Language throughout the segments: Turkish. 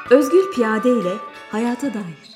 Özgür Piyade ile hayata dair.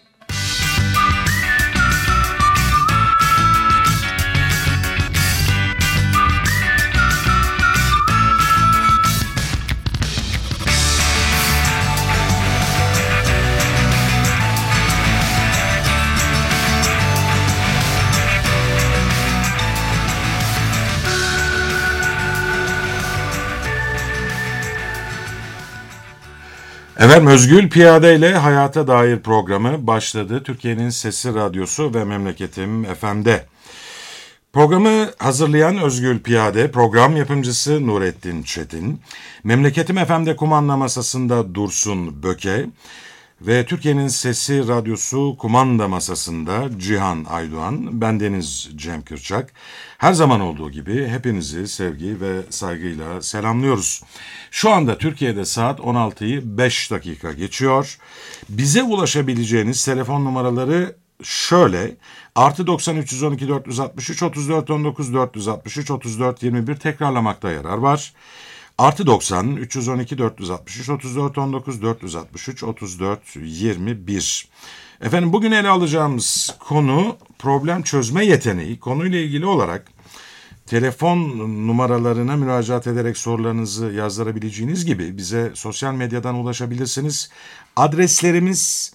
Efendim, Özgür Piyade ile hayata dair programı başladı. Türkiye'nin Sesi Radyosu ve Memleketim FM'de. Programı hazırlayan Özgür Piyade, program yapımcısı Nurettin Çetin, Memleketim FM'de kumanda masasında Dursun Böke ve Türkiye'nin Sesi Radyosu kumanda masasında Cihan Aydoğan, bendeniz Cem Kırçak. Her zaman olduğu gibi hepinizi sevgi ve saygıyla selamlıyoruz. Şu anda Türkiye'de saat 16'yı 5 dakika geçiyor. Bize ulaşabileceğiniz telefon numaraları şöyle: +90 312 463 34 19 463 34 21, tekrarlamakta yarar var. +90 312 463 34 19 463 34 21. Efendim, bugün ele alacağımız konu problem çözme yeteneği. Konuyla ilgili olarak telefon numaralarına müracaat ederek sorularınızı yazdırabileceğiniz gibi bize sosyal medyadan ulaşabilirsiniz. Adreslerimiz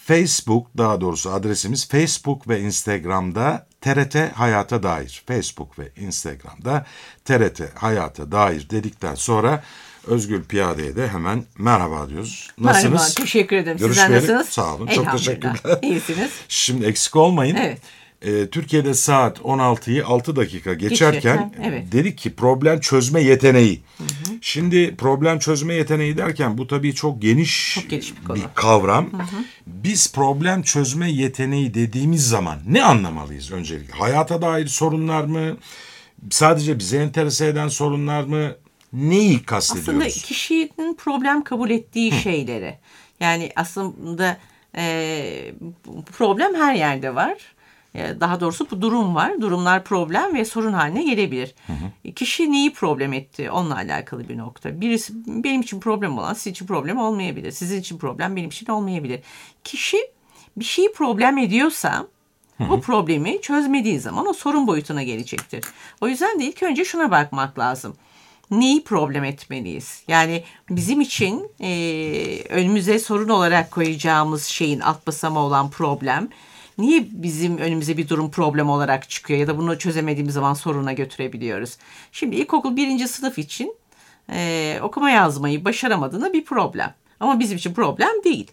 adresimiz Facebook ve Instagram'da TRT Hayata Dair. Facebook ve Instagram'da TRT Hayata Dair dedikten sonra Özgür Piyade'ye de hemen merhaba diyoruz. Nasılsınız? Merhaba, teşekkür ederim. Görüşmeyeli. Sizler nasılsınız? Sağ olun, çok teşekkürler. İyisiniz. Şimdi eksik olmayın. Evet. Türkiye'de saat 16'yı 6 dakika geçerken evet. dedik ki problem çözme yeteneği. Hı hı. Şimdi problem çözme yeteneği derken bu tabii çok geniş bir kavram. Hı hı. Biz problem çözme yeteneği dediğimiz zaman ne anlamalıyız öncelikle? Hayata dair sorunlar mı? Sadece bize enterese eden sorunlar mı? Neyi kastediyoruz? Aslında kişinin problem kabul ettiği şeyleri. Yani aslında problem her yerde var. Daha doğrusu bu durum var. Durumlar problem ve sorun haline gelebilir. Hı hı. Kişi neyi problem etti? Onunla alakalı bir nokta. Birisi benim için problem olan sizin için problem olmayabilir. Sizin için problem benim için olmayabilir. Kişi bir şeyi problem ediyorsa o problemi çözmediği zaman o sorun boyutuna gelecektir. O yüzden de ilk önce şuna bakmak lazım. Neyi problem etmeliyiz? Yani bizim için önümüze sorun olarak koyacağımız şeyin alt basamağı olan problem niye bizim önümüze bir durum problem olarak çıkıyor ya da bunu çözemediğimiz zaman soruna götürebiliyoruz? Şimdi ilkokul 1. sınıf için okuma yazmayı başaramadığında bir problem. Ama bizim için problem değil.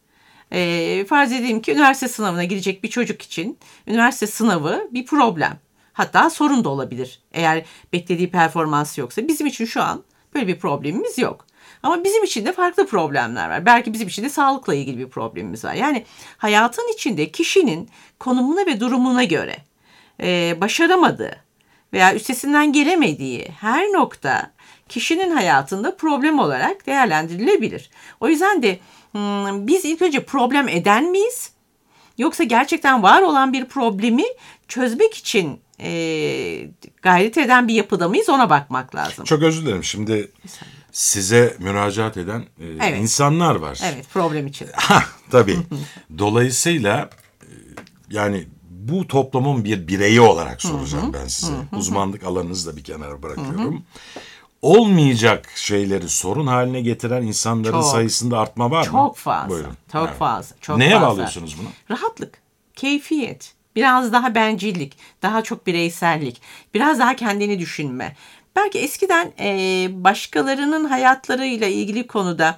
Farz edeyim ki üniversite sınavına girecek bir çocuk için üniversite sınavı bir problem. Hatta sorun da olabilir eğer beklediği performans yoksa. Bizim için şu an böyle bir problemimiz yok. Ama bizim için de farklı problemler var. Belki bizim için de sağlıkla ilgili bir problemimiz var. Yani hayatın içinde kişinin konumuna ve durumuna göre başaramadığı veya üstesinden gelemediği her nokta kişinin hayatında problem olarak değerlendirilebilir. O yüzden de biz ilk önce problem eden miyiz? Yoksa gerçekten var olan bir problemi çözmek için gayret eden bir yapıda mıyız, ona bakmak lazım. Çok özür dilerim. Şimdi size müracaat eden insanlar var. Evet, problem için. Tabii. Dolayısıyla yani bu toplumun bir bireyi olarak soracağım ben size. Uzmanlık alanınızı da bir kenara bırakıyorum. Olmayacak şeyleri sorun haline getiren insanların sayısında artma var mı? Çok fazla. Buyurun. Çok fazla. Çok Neye fazla. bağlıyorsunuz bunu? Rahatlık, keyfiyet, biraz daha bencillik, daha çok bireysellik, biraz daha kendini düşünme. Belki eskiden başkalarının hayatlarıyla ilgili konuda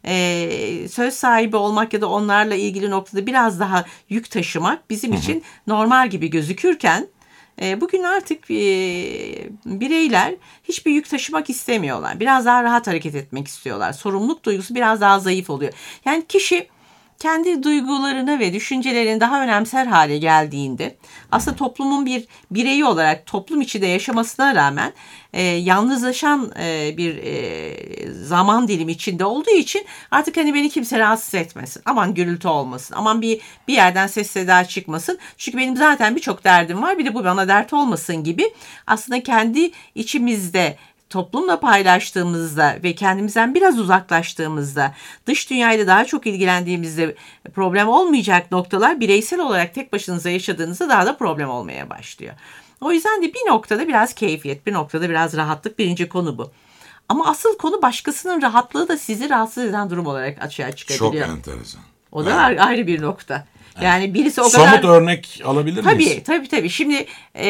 söz sahibi olmak ya da onlarla ilgili noktada biraz daha yük taşımak bizim için normal gibi gözükürken bugün artık bireyler hiçbir yük taşımak istemiyorlar. Biraz daha rahat hareket etmek istiyorlar. Sorumluluk duygusu biraz daha zayıf oluyor. Yani kişi kendi duygularını ve düşüncelerini daha önemser hale geldiğinde aslında toplumun bir bireyi olarak toplum içinde yaşamasına rağmen yalnızlaşan bir zaman dilimi içinde olduğu için artık hani beni kimse rahatsız etmesin. Aman gürültü olmasın. Aman bir yerden ses seda çıkmasın. Çünkü benim zaten birçok derdim var. Bir de bu bana dert olmasın gibi aslında kendi içimizde toplumla paylaştığımızda ve kendimizden biraz uzaklaştığımızda, dış dünyayla daha çok ilgilendiğimizde problem olmayacak noktalar bireysel olarak tek başınıza yaşadığınızda daha da problem olmaya başlıyor. O yüzden de bir noktada biraz keyfiyet, bir noktada biraz rahatlık, birinci konu bu. Ama asıl konu başkasının rahatlığı da sizi rahatsız eden durum olarak açığa çıkabiliyor. Çok enteresan. O da ayrı bir nokta. Yani birisi o kadar... Somut örnek alabilir miyiz? Tabii. Şimdi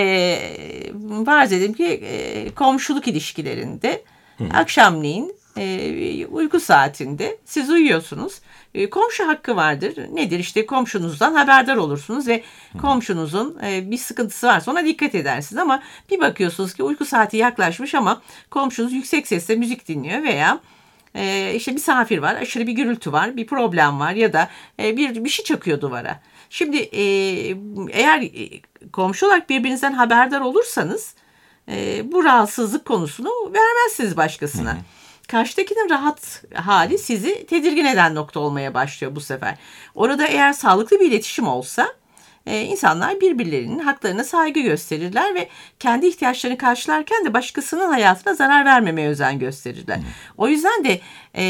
farz edelim ki komşuluk ilişkilerinde akşamleyin uyku saatinde siz uyuyorsunuz. Komşu hakkı vardır. Nedir? İşte komşunuzdan haberdar olursunuz ve komşunuzun bir sıkıntısı varsa ona dikkat edersiniz. Ama bir bakıyorsunuz ki uyku saati yaklaşmış ama komşunuz yüksek sesle müzik dinliyor veya işte misafir var, aşırı bir gürültü var, bir problem var ya da bir şey çakıyor duvara. Şimdi eğer komşu olarak birbirinizden haberdar olursanız bu rahatsızlık konusunu vermezsiniz başkasına. Karşıdakinin rahat hali sizi tedirgin eden nokta olmaya başlıyor bu sefer. Orada eğer sağlıklı bir iletişim olsa insanlar birbirlerinin haklarına saygı gösterirler ve kendi ihtiyaçlarını karşılarken de başkasının hayatına zarar vermemeye özen gösterirler. O yüzden de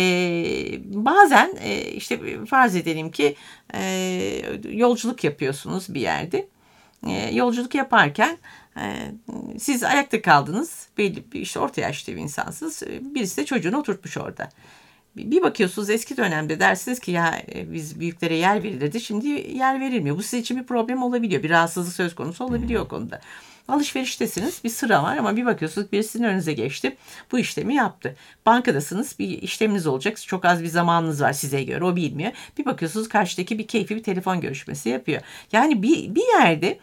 bazen işte farz edelim ki yolculuk yapıyorsunuz bir yerde. Yolculuk yaparken siz ayakta kaldınız. Belli işte orta yaşlı bir insansınız. Birisi de çocuğunu oturtmuş orada. Bir bakıyorsunuz eski dönemde dersiniz ki ya biz büyüklere yer verilirdi. Şimdi yer verilmiyor. Bu sizin için bir problem olabiliyor. Bir rahatsızlık söz konusu olabiliyor o konuda. Alışveriştesiniz, bir sıra var ama bir bakıyorsunuz birisinin önünüze geçti. Bu işlemi yaptı. Bankadasınız, bir işleminiz olacak. Çok az bir zamanınız var size göre, o bilmiyor. Bir bakıyorsunuz karşıdaki bir keyifli bir telefon görüşmesi yapıyor. Yani bir yerde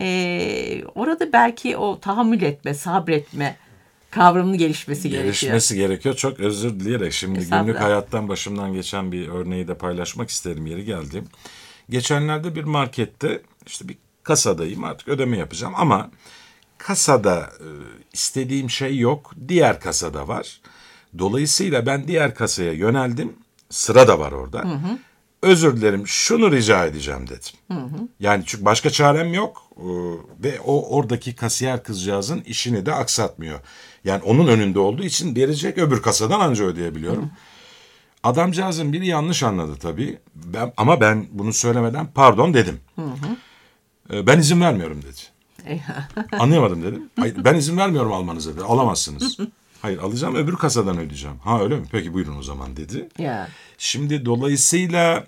orada belki o tahammül etme, sabretme kavramının gelişmesi gerekiyor. Çok özür dileyerek şimdi günlük hayattan başımdan geçen bir örneği de paylaşmak isterim yeri geldi. Geçenlerde bir markette işte bir kasadayım, artık ödeme yapacağım ama kasada istediğim şey yok, diğer kasada var. Dolayısıyla ben diğer kasaya yöneldim, sıra da var orada. Özür dilerim, şunu rica edeceğim dedim. Yani çünkü başka çarem yok ve oradaki kasiyer kızcağızın işini de aksatmıyor. Yani onun önünde olduğu için verecek, öbür kasadan anca ödeyebiliyorum. Adamcağızın biri yanlış anladı tabii. Ama ben bunu söylemeden pardon dedim. Ben izin vermiyorum dedi. Anlayamadım dedim. Hayır, ben izin vermiyorum almanıza dedi. Alamazsınız. Hayır, alacağım, öbür kasadan ödeyeceğim. Ha öyle mi? Peki buyurun o zaman dedi. Yeah. Şimdi dolayısıyla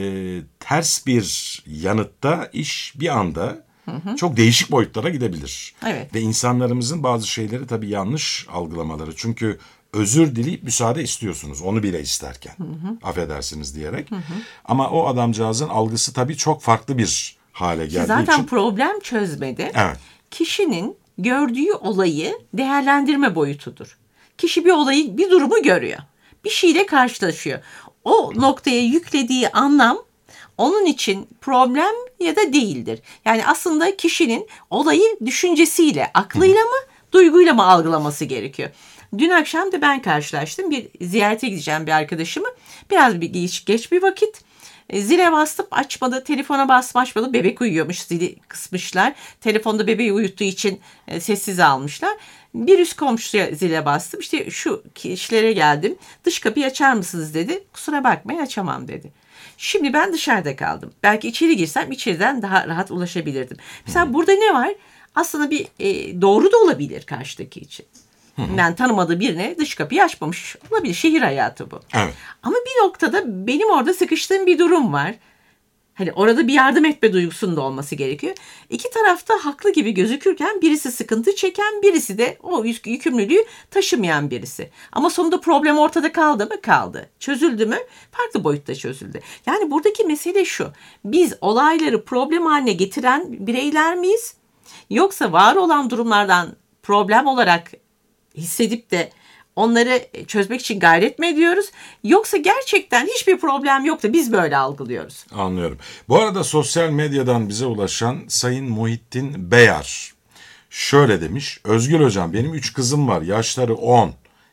ters bir yanıtta iş bir anda çok değişik boyutlara gidebilir. Evet. Ve insanlarımızın bazı şeyleri tabii yanlış algılamaları. Çünkü özür dileyip müsaade istiyorsunuz. Onu bile isterken. Affedersiniz diyerek. Ama o adamcağızın algısı tabii çok farklı bir hale geldiği zaten için. problem çözmedi. Evet. Kişinin gördüğü olayı değerlendirme boyutudur. Kişi bir olayı, bir durumu görüyor. Bir şeyle karşılaşıyor. O noktaya yüklediği anlam onun için problem ya da değildir. Yani aslında kişinin olayı düşüncesiyle, aklıyla mı, duyguyla mı algılaması gerekiyor. Dün akşam da ben karşılaştım. Bir ziyarete gideceğim bir arkadaşımı. Biraz bir geç bir vakit. Zile bastım, açmadı. Telefona bastım, açmadı. Bebek uyuyormuş, zili kısmışlar. Telefonda bebeği uyuttuğu için sessize almışlar. Bir üst komşuya zile bastım. İşte şu kişilere geldim. Dış kapıyı açar mısınız dedi. Kusura bakmayın, açamam dedi. Şimdi ben dışarıda kaldım. Belki içeri girsem içeriden daha rahat ulaşabilirdim. Mesela burada ne var? Aslında bir doğru da olabilir karşıdaki için. Ben tanımadığı birine dış kapıyı açmamış olabilir. Şehir hayatı bu. Evet. Ama bir noktada benim orada sıkıştığım bir durum var. Hani orada bir yardım etme duygusunun da olması gerekiyor. İki tarafta haklı gibi gözükürken birisi sıkıntı çeken, birisi de o yükümlülüğü taşımayan birisi. Ama sonunda problem ortada kaldı mı? Kaldı. Çözüldü mü? Farklı boyutta çözüldü. Yani buradaki mesele şu. Biz olayları problem haline getiren bireyler miyiz? Yoksa var olan durumlardan problem olarak hissedip de onları çözmek için gayret mi ediyoruz? Yoksa gerçekten hiçbir problem yok da biz böyle algılıyoruz. Anlıyorum. Bu arada sosyal medyadan bize ulaşan Sayın Muhittin Beyar şöyle demiş. Özgür Hocam, benim 3 kızım var. Yaşları 10,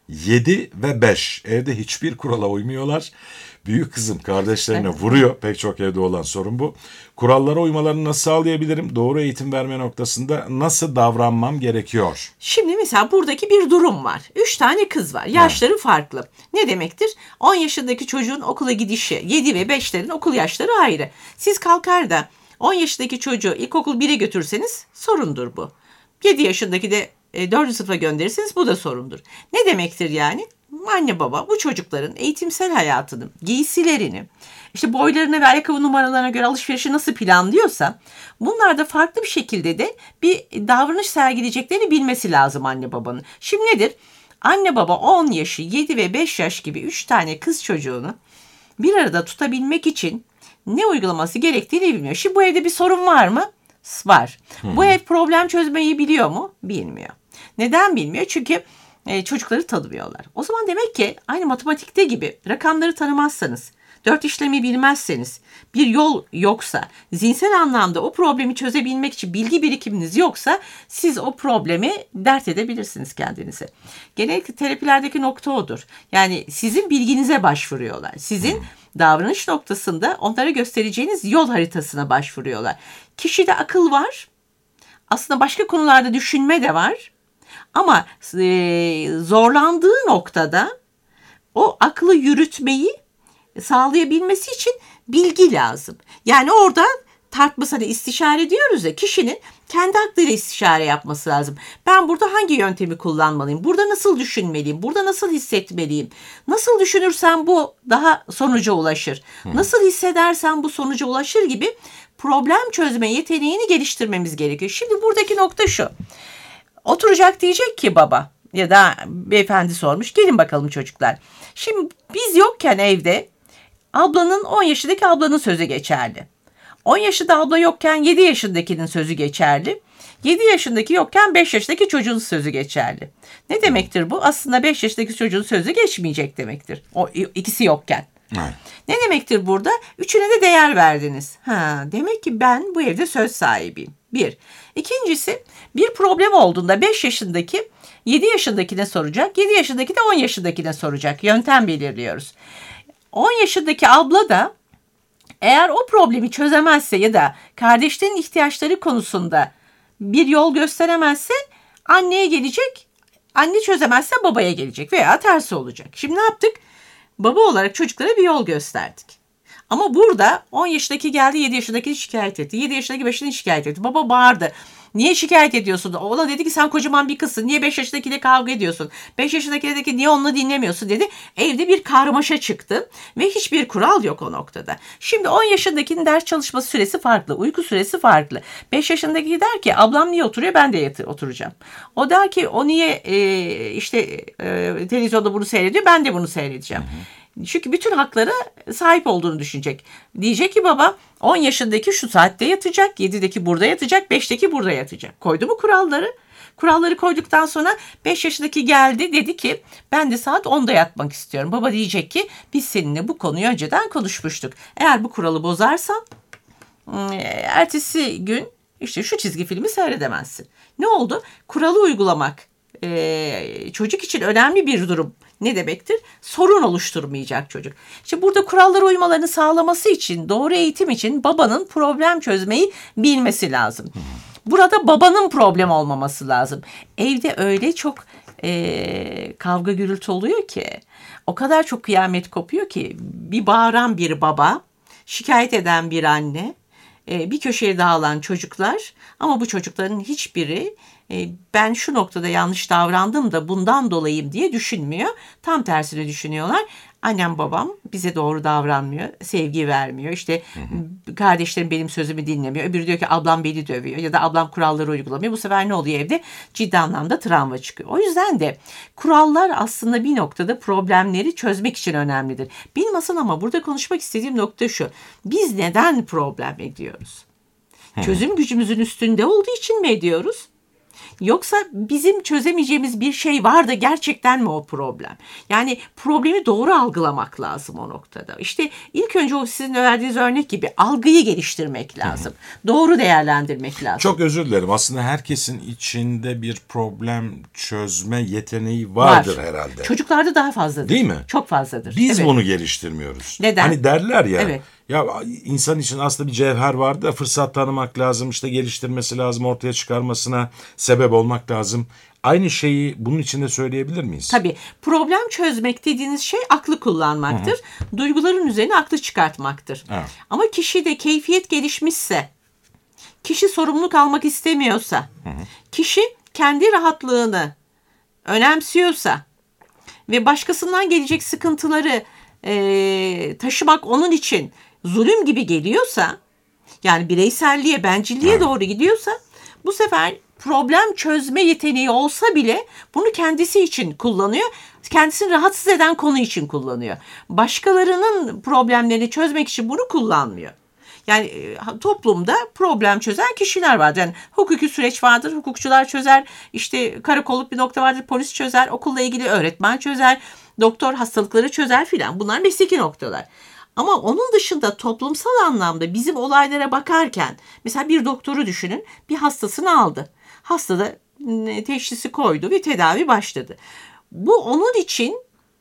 7 ve 5. Evde hiçbir kurala uymuyorlar. Büyük kızım kardeşlerine vuruyor. Pek çok evde olan sorun bu. Kurallara uymalarını nasıl sağlayabilirim? Doğru eğitim verme noktasında nasıl davranmam gerekiyor? Şimdi mesela buradaki bir durum var. 3 tane kız var. Yaşları farklı. Ne demektir? 10 yaşındaki çocuğun okula gidişi, 7 ve 5'lerin okul yaşları ayrı. Siz kalkar da 10 yaşındaki çocuğu ilkokul 1'e götürseniz sorundur bu. 7 yaşındaki de 4. sınıfa gönderirseniz bu da sorundur. Ne demektir yani? Anne baba bu çocukların eğitimsel hayatını, giysilerini, işte boylarına ve ayakkabı numaralarına göre alışverişi nasıl planlıyorsa bunlar da farklı bir şekilde de bir davranış sergileyeceklerini bilmesi lazım anne babanın. Şimdi nedir? Anne baba 10 yaşı, 7 ve 5 yaş gibi 3 tane kız çocuğunu bir arada tutabilmek için ne uygulaması gerektiğini bilmiyor. Şimdi bu evde bir sorun var mı? Var. Bu ev problem çözmeyi biliyor mu? Bilmiyor. Neden bilmiyor? Çünkü çocukları tanımıyorlar. O zaman demek ki aynı matematikte gibi rakamları tanımazsanız, 4 işlemi bilmezseniz, bir yol yoksa, zihinsel anlamda o problemi çözebilmek için bilgi birikiminiz yoksa siz o problemi dert edebilirsiniz kendinize. Genellikle terapilerdeki nokta odur. Yani sizin bilginize başvuruyorlar. Sizin davranış noktasında onlara göstereceğiniz yol haritasına başvuruyorlar. Kişide akıl var. Aslında başka konularda düşünme de var. Ama zorlandığı noktada o aklı yürütmeyi sağlayabilmesi için bilgi lazım. Yani orada tartması, hani istişare diyoruz ya, kişinin kendi aklıyla istişare yapması lazım. Ben burada hangi yöntemi kullanmalıyım? Burada nasıl düşünmeliyim? Burada nasıl hissetmeliyim? Nasıl düşünürsem bu daha sonuca ulaşır? Nasıl hissedersem bu sonuca ulaşır gibi problem çözme yeteneğini geliştirmemiz gerekiyor. Şimdi buradaki nokta şu. Oturacak, diyecek ki baba ya da beyefendi sormuş. Gelin bakalım çocuklar. Şimdi biz yokken evde 10 yaşındaki ablanın sözü geçerli. 10 yaşında abla yokken 7 yaşındakinin sözü geçerli. 7 yaşındaki yokken 5 yaşındaki çocuğun sözü geçerli. Ne demektir bu? Aslında 5 yaşındaki çocuğun sözü geçmeyecek demektir. O ikisi yokken. Evet. Ne demektir burada? Üçüne de değer verdiniz. Demek ki ben bu evde söz sahibiyim. Bir. İkincisi, bir problem olduğunda 5 yaşındaki 7 yaşındakine soracak, 7 yaşındaki de 10 yaşındakine soracak. Yöntem belirliyoruz. 10 yaşındaki abla da eğer o problemi çözemezse ya da kardeşlerin ihtiyaçları konusunda bir yol gösteremezse anneye gelecek, anne çözemezse babaya gelecek veya tersi olacak. Şimdi ne yaptık? Baba olarak çocuklara bir yol gösterdik. Ama burada 10 yaşındaki geldi, 7 yaşındaki şikayet etti. 7 yaşındaki 5'ini şikayet etti. Baba bağırdı. Niye şikayet ediyorsun? Ona dedi ki sen kocaman bir kızsın. Niye 5 yaşındakiyle kavga ediyorsun? 5 yaşındaki dedi ki niye onunla dinlemiyorsun dedi. Evde bir karmaşa çıktı ve hiçbir kural yok o noktada. Şimdi 10 yaşındakinin ders çalışması süresi farklı. Uyku süresi farklı. 5 yaşındaki der ki ablam niye oturuyor? Ben de oturacağım. O der ki o niye televizyonda bunu seyrediyor? Ben de bunu seyredeceğim. Çünkü bütün haklara sahip olduğunu düşünecek. Diyecek ki baba 10 yaşındaki şu saatte yatacak, 7'deki burada yatacak, 5'teki burada yatacak. Koydu mu kuralları? Kuralları koyduktan sonra 5 yaşındaki geldi, dedi ki ben de saat 10'da yatmak istiyorum. Baba diyecek ki biz seninle bu konuyu önceden konuşmuştuk. Eğer bu kuralı bozarsan ertesi gün işte şu çizgi filmi seyredemezsin. Ne oldu? Kuralı uygulamak çocuk için önemli bir durum. Ne demektir? Sorun oluşturmayacak çocuk. İşte burada kurallara uymalarını sağlaması için, doğru eğitim için babanın problem çözmeyi bilmesi lazım. Burada babanın problem olmaması lazım. Evde öyle çok kavga gürültü oluyor ki, o kadar çok kıyamet kopuyor ki, bir bağıran bir baba, şikayet eden bir anne, bir köşeye dağılan çocuklar, ama bu çocukların hiçbiri ben şu noktada yanlış davrandım da bundan dolayıyım diye düşünmüyor. Tam tersini düşünüyorlar. Annem babam bize doğru davranmıyor, sevgi vermiyor. İşte kardeşlerim benim sözümü dinlemiyor. Öbürü diyor ki ablam beni dövüyor ya da ablam kuralları uygulamıyor. Bu sefer ne oluyor evde? Ciddi anlamda travma çıkıyor. O yüzden de kurallar aslında bir noktada problemleri çözmek için önemlidir. Bilmesin ama burada konuşmak istediğim nokta şu. Biz neden problem ediyoruz? Çözüm gücümüzün üstünde olduğu için mi ediyoruz? Yoksa bizim çözemeyeceğimiz bir şey var da gerçekten mi o problem? Yani problemi doğru algılamak lazım o noktada. İşte ilk önce o sizin verdiğiniz örnek gibi algıyı geliştirmek lazım. Doğru değerlendirmek lazım. Çok özür dilerim. Aslında herkesin içinde bir problem çözme yeteneği vardır herhalde. Çocuklarda daha fazladır. Değil mi? Çok fazladır. Biz bunu geliştirmiyoruz. Neden? Hani derler ya. Evet. Ya insan için aslında bir cevher var da fırsat tanımak lazım, işte geliştirmesi lazım, ortaya çıkarmasına sebep olmak lazım. Aynı şeyi bunun için de söyleyebilir miyiz? Tabii. Problem çözmek dediğiniz şey aklı kullanmaktır. Duyguların üzerine aklı çıkartmaktır. Evet. Ama kişide keyfiyet gelişmişse, kişi sorumluluk almak istemiyorsa, kişi kendi rahatlığını önemsiyorsa ve başkasından gelecek sıkıntıları taşımak onun için zulüm gibi geliyorsa, yani bireyselliğe, bencilliğe doğru gidiyorsa, bu sefer problem çözme yeteneği olsa bile bunu kendisi için kullanıyor. Kendisini rahatsız eden konu için kullanıyor. Başkalarının problemlerini çözmek için bunu kullanmıyor. Yani toplumda problem çözen kişiler var. Yani hukuki süreç vardır, hukukçular çözer. İşte karakolluk bir nokta vardır, polis çözer. Okulla ilgili öğretmen çözer. Doktor hastalıkları çözer filan. Bunlar mesleki noktalar. Ama onun dışında toplumsal anlamda bizim olaylara bakarken, mesela bir doktoru düşünün, bir hastasını aldı. Hastada teşhisi koydu ve tedavi başladı. Bu onun için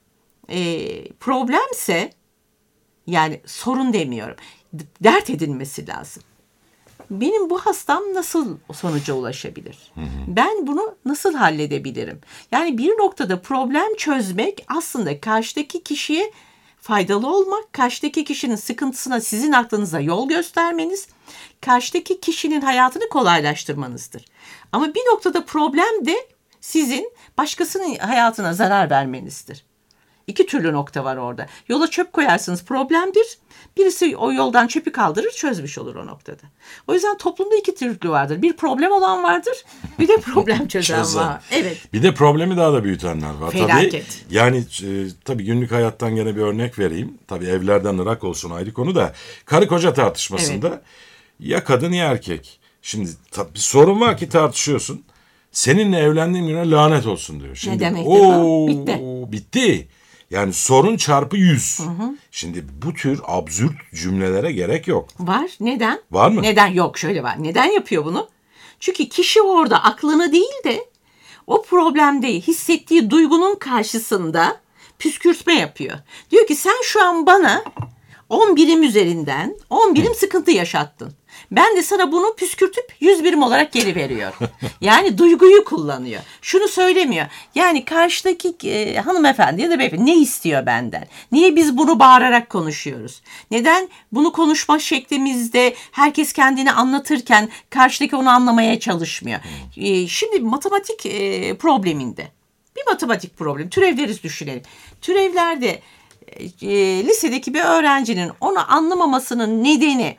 problemse, yani sorun demiyorum, dert edilmesi lazım. Benim bu hastam nasıl sonuca ulaşabilir? Ben bunu nasıl halledebilirim? Yani bir noktada problem çözmek aslında karşıdaki kişiye faydalı olmak, karşıdaki kişinin sıkıntısına sizin aklınıza yol göstermeniz, karşıdaki kişinin hayatını kolaylaştırmanızdır. Ama bir noktada problem de sizin başkasının hayatına zarar vermenizdir. İki türlü nokta var orada. Yola çöp koyarsınız, problemdir. Birisi o yoldan çöpü kaldırır, çözmüş olur o noktada. O yüzden toplumda iki türlü vardır. Bir problem olan vardır, bir de problem çözen var. Evet. Bir de problemi daha da büyütenler var. Felaket. Tabii, yani tabii günlük hayattan gene bir örnek vereyim. Tabii evlerden ırak olsun ayrı konu da. Karı koca tartışmasında ya kadın ya erkek. Şimdi bir sorun var ki tartışıyorsun. Seninle evlendiğim güne lanet olsun diyor. Şimdi, ne demektir bu? Bitti. Yani sorun çarpı 100. Şimdi bu tür absürt cümlelere gerek yok. Var. Neden? Var mı? Neden? Yok, şöyle var. Neden yapıyor bunu? Çünkü kişi orada aklını değil de o problemde hissettiği duygunun karşısında püskürtme yapıyor. Diyor ki sen şu an bana 10 birim üzerinden 10 birim sıkıntı yaşattın. Ben de sana bunu püskürtüp 100 birim olarak geri veriyorum. Yani duyguyu kullanıyor. Şunu söylemiyor. Yani karşıdaki hanımefendi ya da beyefendi ne istiyor benden? Niye biz bunu bağırarak konuşuyoruz? Neden bunu konuşma şeklimizde herkes kendini anlatırken karşıdaki onu anlamaya çalışmıyor? Şimdi matematik probleminde bir matematik problem. Türevleri düşünelim. Türevlerde lisedeki bir öğrencinin onu anlamamasının nedeni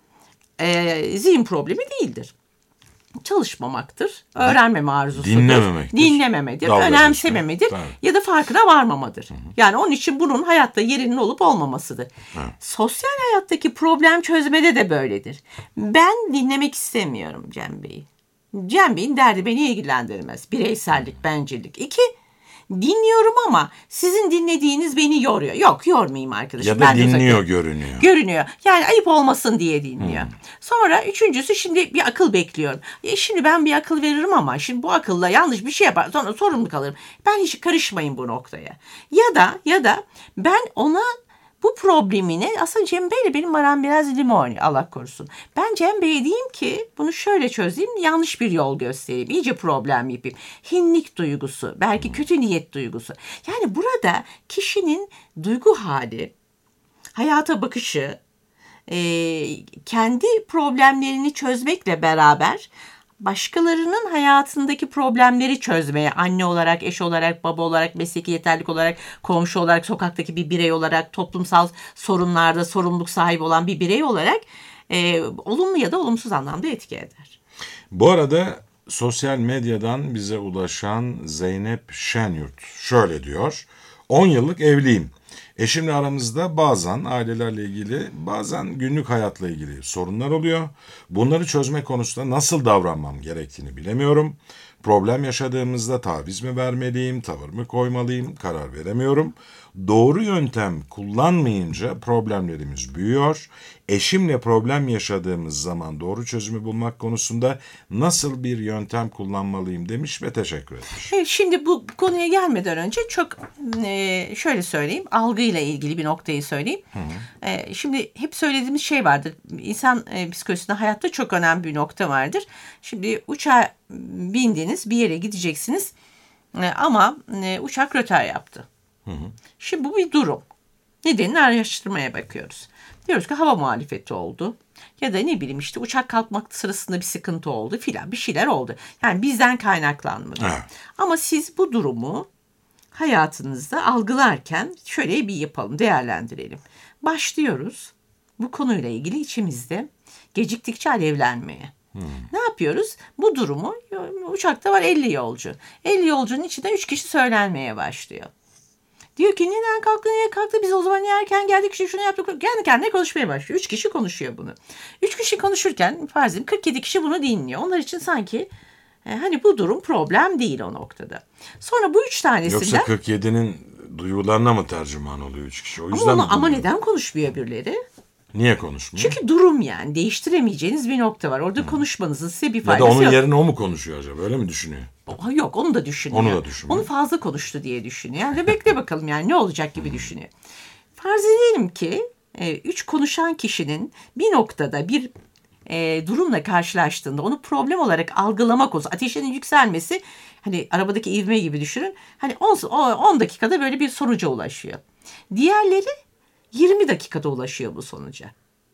zihin problemi değildir. Çalışmamaktır, öğrenmeme arzusudur, dinlememedir, önemsememedir ya da farkına varmamadır. Yani onun için bunun hayatta yerinin olup olmamasıdır. Sosyal hayattaki problem çözmede de böyledir. Ben dinlemek istemiyorum Cem Bey'i. Cem Bey'in derdi beni ilgilendirmez. Bireysellik, bencillik. 2, dinliyorum ama sizin dinlediğiniz beni yoruyor. Yok, yormayayım arkadaşım. Ya da dinliyor görünüyor. Görünüyor. Yani ayıp olmasın diye dinliyor. Sonra üçüncüsü, şimdi bir akıl bekliyorum. Şimdi ben bir akıl veririm ama şimdi bu akılla yanlış bir şey yapar, sonra sorumlu kalırım. Ben hiç karışmayın bu noktaya. Ya da ben ona bu problemine, aslında Cem Bey'le benim aram biraz limon, Allah korusun. Ben Cem Bey'e diyeyim ki bunu şöyle çözeyim, yanlış bir yol göstereyim, iyice problem yapayım. Hinlik duygusu, belki kötü niyet duygusu. Yani burada kişinin duygu hali, hayata bakışı, kendi problemlerini çözmekle beraber başkalarının hayatındaki problemleri çözmeye, anne olarak, eş olarak, baba olarak, mesleki yeterlilik olarak, komşu olarak, sokaktaki bir birey olarak, toplumsal sorunlarda sorumluluk sahibi olan bir birey olarak olumlu ya da olumsuz anlamda etki eder. Bu arada sosyal medyadan bize ulaşan Zeynep Şenyurt şöyle diyor. 10 yıllık evliyim. Eşimle aramızda bazen ailelerle ilgili, bazen günlük hayatla ilgili sorunlar oluyor. Bunları çözme konusunda nasıl davranmam gerektiğini bilemiyorum. Problem yaşadığımızda taviz mi vermeliyim, tavır mı koymalıyım, karar veremiyorum. Doğru yöntem kullanmayınca problemlerimiz büyüyor. Eşimle problem yaşadığımız zaman doğru çözümü bulmak konusunda nasıl bir yöntem kullanmalıyım demiş ve teşekkür etmiş. Evet, şimdi bu konuya gelmeden önce çok şöyle söyleyeyim, algıyla ilgili bir noktayı söyleyeyim. Şimdi hep söylediğimiz şey vardır. İnsan psikolojisinde hayatta çok önemli bir nokta vardır. Şimdi uçağa bindiniz, bir yere gideceksiniz ama uçak rötar yaptı. Şimdi bu bir durum. Nedenini araştırmaya bakıyoruz. Diyoruz ki hava muhalefeti oldu. Ya da ne bileyim işte uçak kalkmak sırasında bir sıkıntı oldu filan, bir şeyler oldu. Yani bizden kaynaklanmadı. Evet. Ama siz bu durumu hayatınızda algılarken şöyle bir yapalım, değerlendirelim. Başlıyoruz bu konuyla ilgili içimizde geciktikçe alevlenmeye. Ne yapıyoruz? Bu durumu, uçakta var 50 yolcu. 50 yolcunun içinde 3 kişi söylenmeye başlıyor. Diyor ki neden kalktı, niye kalktı, biz o zaman niye erken geldik, işte şunu yaptık. Kendi kendine konuşmaya başlıyor. 3 kişi konuşuyor bunu. 3 kişi konuşurken farz edin 47 kişi bunu dinliyor. Onlar için sanki hani bu durum problem değil o noktada. Sonra bu 3 tanesinden... Yoksa 47'nin duygularına mı tercüman oluyor 3 kişi? O yüzden ama neden konuşmuyor birileri? Niye konuşmuyor? Çünkü durum yani. Değiştiremeyeceğiniz bir nokta var. Orada konuşmanızın size bir faydası yok. Ya da onun yok. yerine o mu konuşuyor acaba? Öyle mi düşünüyor? Yok, onu da düşünüyor. Onu da düşünüyor. Onu fazla konuştu diye düşünüyor. Yani bekle bakalım yani ne olacak gibi düşünüyor. Farz edelim ki 3 konuşan kişinin bir noktada bir durumla karşılaştığında onu problem olarak algılamak olsun. Ateşinin yükselmesi, hani arabadaki ivme gibi düşünün. Hani 10 dakikada böyle bir sonuca ulaşıyor. Diğerleri 20 dakikada ulaşıyor bu sonuca.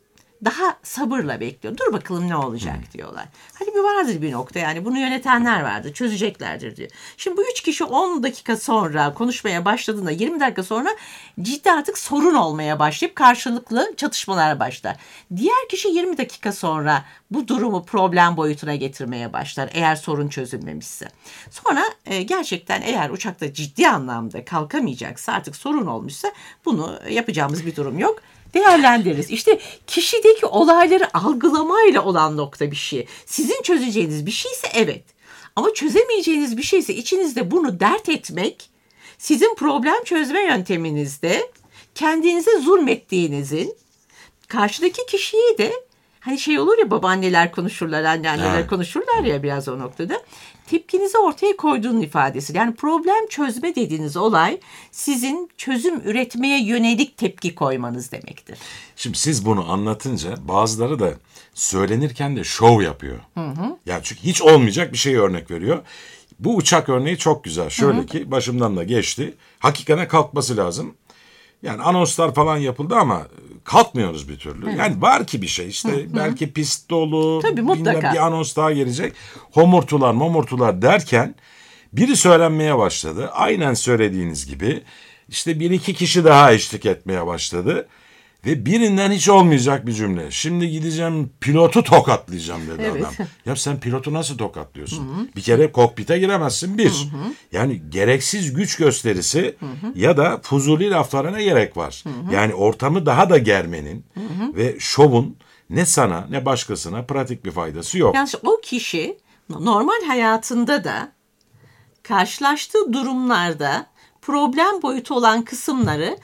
Daha sabırla bekliyor. Dur bakalım ne olacak diyorlar. Hani bir vardır bir nokta, yani bunu yönetenler vardır, çözeceklerdir diyor. Şimdi bu 3 kişi 10 dakika sonra konuşmaya başladığında 20 dakika sonra ciddi artık sorun olmaya başlayıp karşılıklı çatışmalar başlar. Diğer kişi 20 dakika sonra bu durumu problem boyutuna getirmeye başlar eğer sorun çözülmemişse. Sonra gerçekten eğer uçakta ciddi anlamda kalkamayacaksa, artık sorun olmuşsa, bunu yapacağımız bir durum yok. Değerlendiririz. İşte kişideki olayları algılamayla olan nokta bir şey. Sizin çözeceğiniz bir şeyse evet. Ama çözemeyeceğiniz bir şeyse içinizde bunu dert etmek, sizin problem çözme yönteminizde kendinize zulmettiğinizin, karşıdaki kişiyi de hani şey olur ya, babaanneler konuşurlar, anneanneler konuşurlar ya biraz o noktada. Tepkinizi ortaya koyduğunun ifadesi. Yani problem çözme dediğiniz olay sizin çözüm üretmeye yönelik tepki koymanız demektir. Şimdi siz bunu anlatınca bazıları da söylenirken de şov yapıyor. Yani çünkü hiç olmayacak bir şey örnek veriyor. Bu uçak örneği çok güzel. Şöyle ki başımdan da geçti. Hakikaten kalkması lazım. Yani anonslar falan yapıldı ama kalkmıyoruz bir türlü. Yani var ki bir şey işte belki pist dolu, tabii, mutlaka bir anons daha gelecek. Homurtular derken biri söylenmeye başladı. Aynen söylediğiniz gibi işte bir iki kişi daha eşlik etmeye başladı. Ve birinden hiç olmayacak bir cümle. Şimdi gideceğim pilotu tokatlayacağım dedi adam. Ya sen pilotu nasıl tokatlıyorsun? Bir kere kokpite giremezsin bir. Yani gereksiz güç gösterisi ya da fuzuli laflara ne gerek var? Yani ortamı daha da germenin ve şovun ne sana ne başkasına pratik bir faydası yok. Yani o kişi normal hayatında da karşılaştığı durumlarda problem boyutu olan kısımları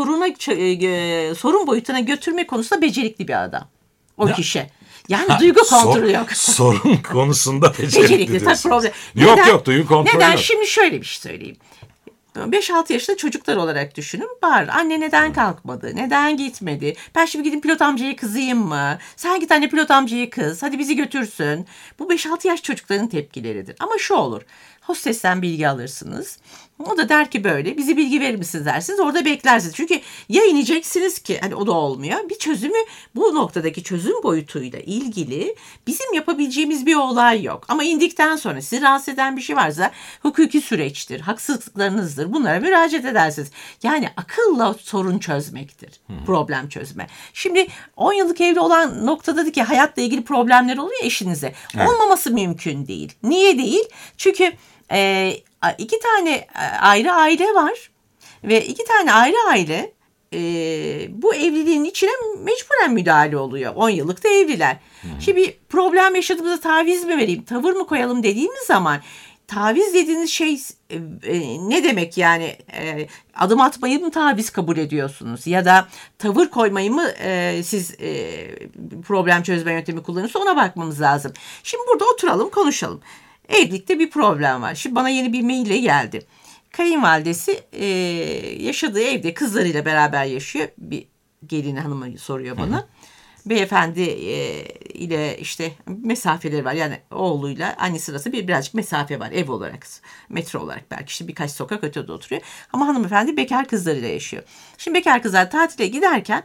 sorun boyutuna götürme konusunda becerikli bir adam. O kişi. Yani duygu kontrolü yok. Sorun konusunda becerikli tabii, problem. Yok duygu kontrolü neden? yok. Şimdi şöyle bir şey söyleyeyim. 5-6 yaşında çocuklar olarak düşünün. Bağır. Anne neden kalkmadı? Neden gitmedi? Ben şimdi gidip pilot amcaya kızayım mı? Sen git anne pilot amcaya kız. Hadi bizi götürsün. Bu 5-6 yaş çocukların tepkileridir. Ama şu olur. Hostesten bilgi alırsınız. O da der ki böyle, bizi bilgi verir misiniz dersiniz, orada beklersiniz. Çünkü ya ineceksiniz ki hani o da olmuyor. Bir çözümü, bu noktadaki çözüm boyutuyla ilgili bizim yapabileceğimiz bir olay yok. Ama indikten sonra sizi rahatsız eden bir şey varsa hukuki süreçtir, haksızlıklarınızdır. Bunlara müracaat edersiniz. Yani akılla sorun çözmektir. Problem çözme. Şimdi 10 yıllık evli olan noktadaki hayatla ilgili problemler oluyor eşinize. Evet. Olmaması mümkün değil. Niye değil? Çünkü 2 tane ayrı aile var ve 2 tane ayrı aile bu evliliğin içine mecburen müdahale oluyor. 10 yıllık da evliler. Şimdi bir problem yaşadığımızda taviz mi vereyim, tavır mı koyalım dediğimiz zaman taviz dediğiniz şey ne demek yani? Adım atmayı mı taviz kabul ediyorsunuz? Ya da tavır koymayı mı siz problem çözme yöntemi kullanıyorsunuz? Ona bakmamız lazım. Şimdi burada oturalım, konuşalım. Evlilikte bir problem var. Şimdi bana yeni bir mail geldi. Kayınvalidesi yaşadığı evde kızlarıyla beraber yaşıyor. Bir gelin hanımı soruyor bana. Beyefendi ile işte mesafeleri var. Yani oğluyla annesi arasında birazcık mesafe var ev olarak. Metro olarak belki işte birkaç sokak ötede oturuyor. Ama hanımefendi bekar kızlarıyla yaşıyor. Şimdi bekar kızlar tatile giderken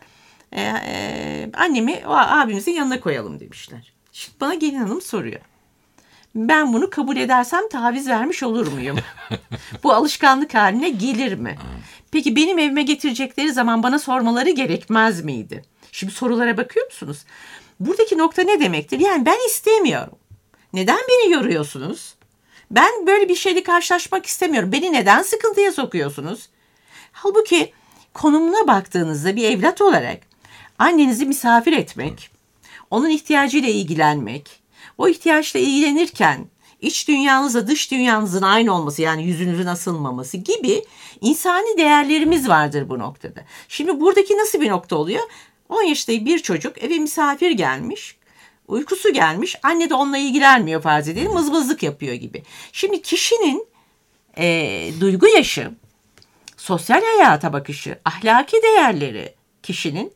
annemi o abimizin yanına koyalım demişler. Şimdi bana gelin hanım soruyor. Ben bunu kabul edersem taviz vermiş olur muyum? Bu alışkanlık haline gelir mi? Peki benim evime getirecekleri zaman bana sormaları gerekmez miydi? Şimdi sorulara bakıyor musunuz? Buradaki nokta ne demektir? Yani ben istemiyorum. Neden beni yoruyorsunuz? Ben böyle bir şeyle karşılaşmak istemiyorum. Beni neden sıkıntıya sokuyorsunuz? Halbuki konumuna baktığınızda bir evlat olarak annenizi misafir etmek, onun ihtiyacıyla ilgilenmek, o ihtiyaçla ilgilenirken iç dünyanızla dış dünyanızın aynı olması, yani yüzünüzün asılmaması gibi insani değerlerimiz vardır bu noktada. Şimdi buradaki nasıl bir nokta oluyor? 10 yaşında bir çocuk eve misafir gelmiş, uykusu gelmiş, anne de onunla ilgilenmiyor farz edelim, mızmızlık yapıyor gibi. Şimdi kişinin duygu yaşı, sosyal hayata bakışı, ahlaki değerleri kişinin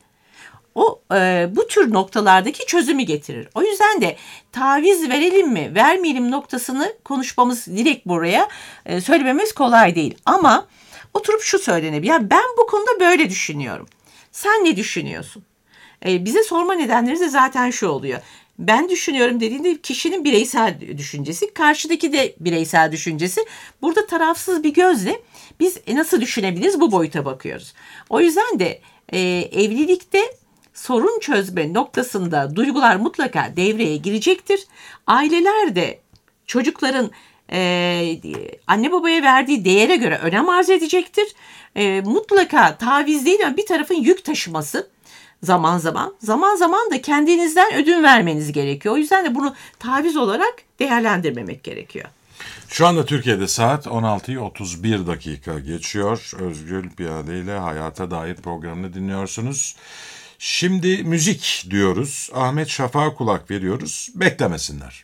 bu tür noktalardaki çözümü getirir. O yüzden de taviz verelim mi, vermeyelim noktasını konuşmamız, direkt buraya söylememiz kolay değil. Ama oturup şu söylenebilir. Ya ben bu konuda böyle düşünüyorum. Sen ne düşünüyorsun? Bize sorma nedenleri de zaten şu oluyor. Ben düşünüyorum dediğinde kişinin bireysel düşüncesi, karşıdaki de bireysel düşüncesi. Burada tarafsız bir gözle biz nasıl düşünebiliriz bu boyuta bakıyoruz. O yüzden de evlilikte sorun çözme noktasında duygular mutlaka devreye girecektir. Aileler de çocukların anne babaya verdiği değere göre önem arz edecektir. Mutlaka taviz değil ama bir tarafın yük taşıması zaman zaman da kendinizden ödün vermeniz gerekiyor. O yüzden de bunu taviz olarak değerlendirmemek gerekiyor. Şu anda Türkiye'de saat 16'yı 31 dakika geçiyor. Özgül Piyade ile Hayata Dair programını dinliyorsunuz. Şimdi müzik diyoruz. Ahmet Şafak'a kulak veriyoruz. Beklemesinler.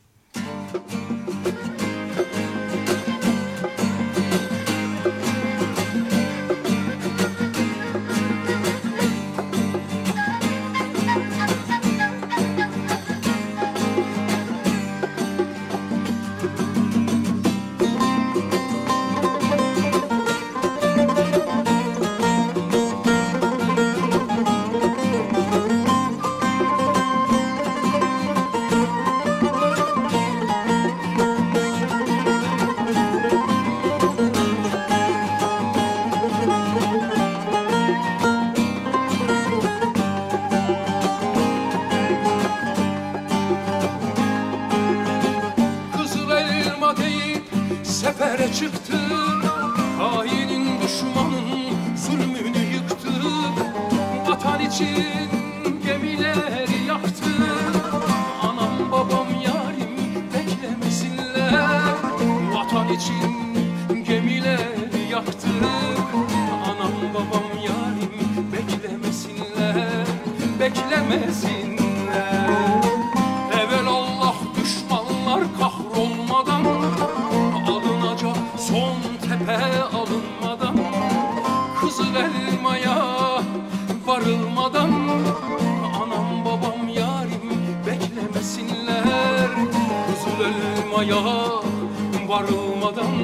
sefere çıktık, hainin düşmanın zulmünü yıktık, vatan için gemileri yaktık. Anam babam yarim beklemesinler, vatan için gemileri yaktık. Anam babam yarim beklemesinler, beklemesinler. Evvel Allah düşmanlar kahrolmadan, alınacak son tepe alınmadan, Kızıl Elma'ya varılmadan, anam babam yarim beklemesinler. Kızıl Elma'ya varılmadan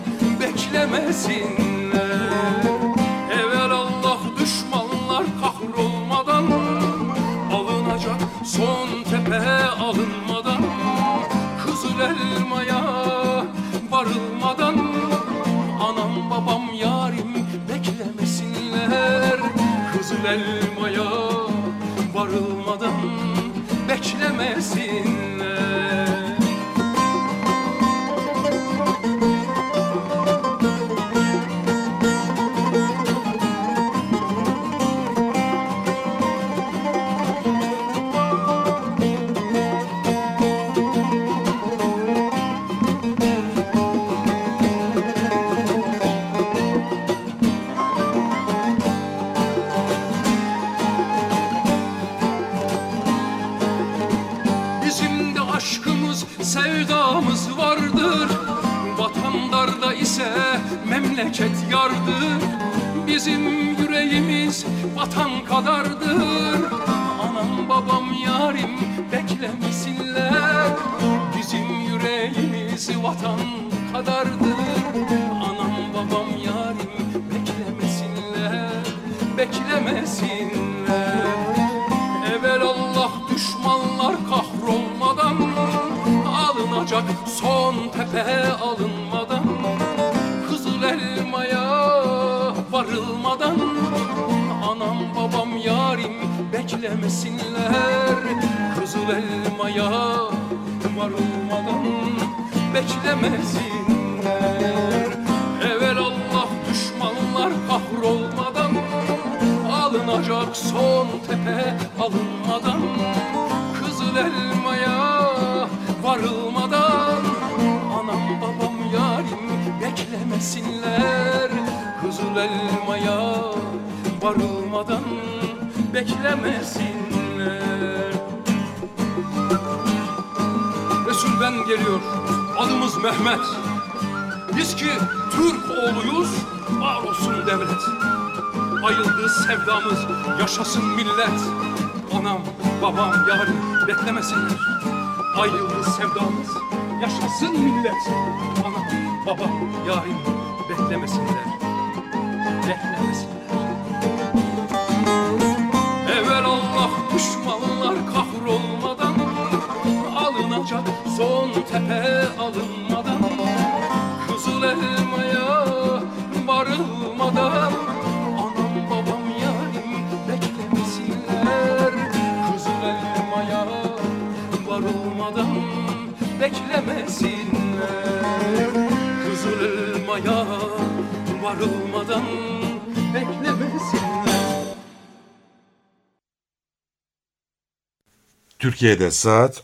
beklemesinler. Evvel Allah düşmanlar kahrolmadan, alınacak son tepe alınmadan, Kızıl Elma'ya varılmadan, anam babam yarim beklemesinler. Kızıl Elma'ya varılmadan beklemesinler. memleket yardır. Bizim yüreğimiz vatan kadardır. Anam babam yarim beklemesinler. Bizim yüreğimiz vatan kadardır. Anam babam yarim beklemesinler, beklemesinler. Evelallah düşmanlar kahrolmadan, alınacak son tepe alınmadan, kızıl elmaya varılmadan, anam babam yarim beklemesinler. Kızıl elmaya varılmadan beklemesinler. Evelallah düşmanlar kahrolmadan, alınacak son tepe alınmadan, kızıl elmaya varılmadan, anam babam yarim beklemesinler. Kızıl elmaya varılmadan beklemesinler. Resul'den geliyor, adımız Mehmet. Biz ki Türk oğluyuz, var olsun devlet. Ayıldı sevdamız, yaşasın millet. Anam, babam, yarim beklemesinler. Ayıldı sevdamız, yaşasın millet. Anam, babam, yarim beklemesinler. Beklemesinler. Evelallah düşmanlar kahrolmadan, alınacak son tepe alınmadan, kızıl elmaya varılmadan, anam babam yarim beklemesinler. Kızıl elmaya varılmadan beklemesinler. Kızıl elmaya varılmadan beklemesinler. Türkiye'de saat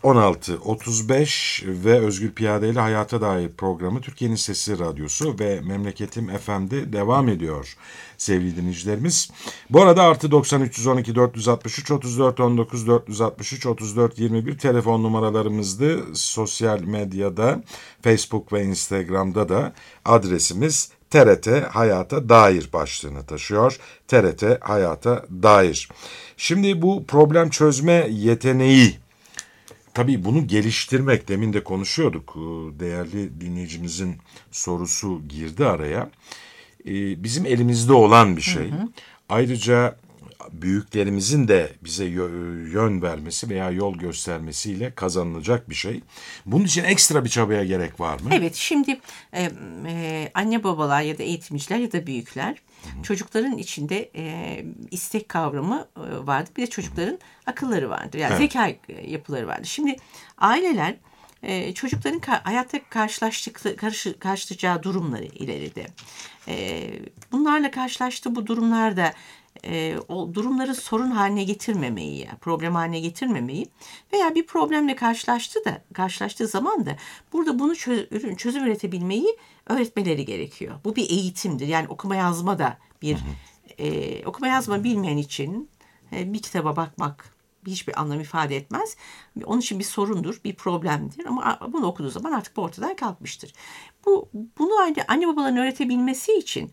16.35 ve Özgür Piyade ile Hayata Dair programı Türkiye'nin Sesi Radyosu ve Memleketim FM'de devam ediyor sevgili dinleyicilerimiz. Bu arada artı 90 312 463 34 19 463 34 21 telefon numaralarımızdı. Sosyal medyada Facebook ve Instagram'da da adresimiz TRT Hayata Dair başlığını taşıyor. TRT Hayata Dair. Şimdi bu problem çözme yeteneği, tabii bunu geliştirmek, demin de konuşuyorduk, değerli dinleyicimizin sorusu girdi araya, bizim elimizde olan bir şey. Ayrıca büyüklerimizin de bize yön vermesi veya yol göstermesiyle kazanılacak bir şey. Bunun için ekstra bir çabaya gerek var mı? Evet, şimdi anne babalar ya da eğitimciler ya da büyükler, çocukların içinde istek kavramı vardır. Bir de çocukların akılları vardır. Yani zeka yapıları vardır. Şimdi aileler çocukların hayatta karşılaşacağı durumları ileride, bunlarla karşılaştığı bu durumlarda o durumları sorun haline getirmemeyi, problem haline getirmemeyi veya bir problemle karşılaştığı zaman da burada bunu çözüm üretebilmeyi öğretmeleri gerekiyor. Bu bir eğitimdir. Yani okuma yazma da bir okuma yazma bilmeyen için bir kitaba bakmak hiçbir anlam ifade etmez. Onun için bir sorundur, bir problemdir ama bunu okuduğu zaman artık bu ortadan kalkmıştır. Bunu anne babaların öğretebilmesi için